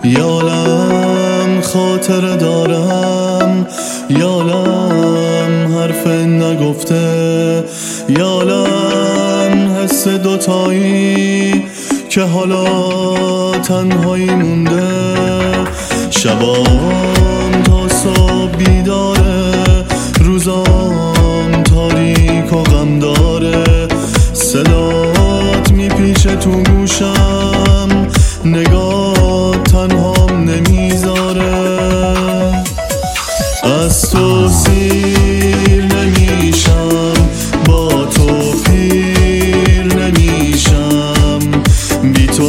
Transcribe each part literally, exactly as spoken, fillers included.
یالم خاطر دارم، یالم حرف نگفته، یالم حس دوتایی که حالا تنهایی مونده. شبام تا صبح بیداره، روزام تاریک و غم داره. صدات میپیچه تو گوشم، نگاه تنهام نمیذاره. از تو سیر نمیشم، با تو پیر نمیشم، بی تو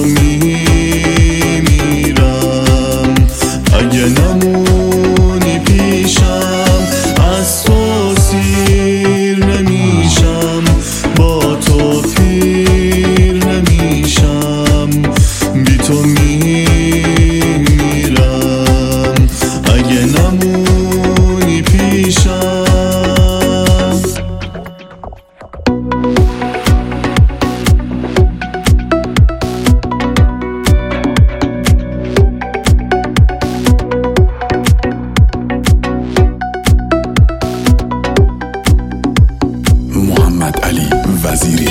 میمیرم اگه نمونی پیشم. از تو سیر نمیشم، با تو پیر نمیشم، بی تو میمیرم اگه نمونی پیشم. محمد علی وزیری.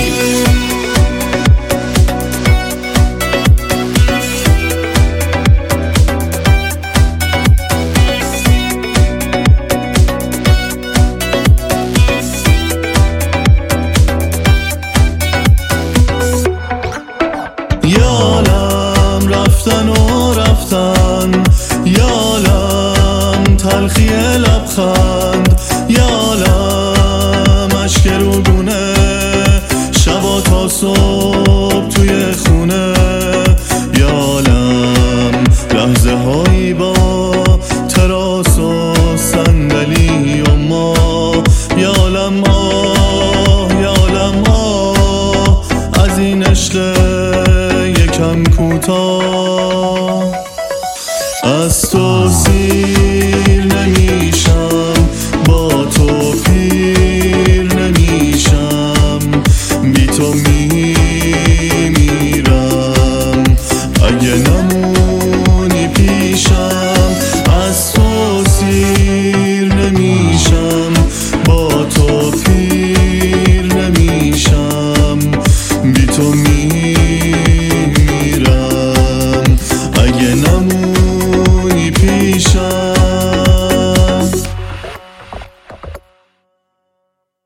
یالم رفتن و رفتن، یالم تلخی لبخند، یالم اشک روگونه، شبا تا صبح توی خونه. یالم لحظه هایی با تراس و صندلی و ما. یالم آه یالم آه از این عشق یکم کوتاه. از تو سیر نمیشم، با تو پیر نمیشم، بی تو میمیرم اگه نمونی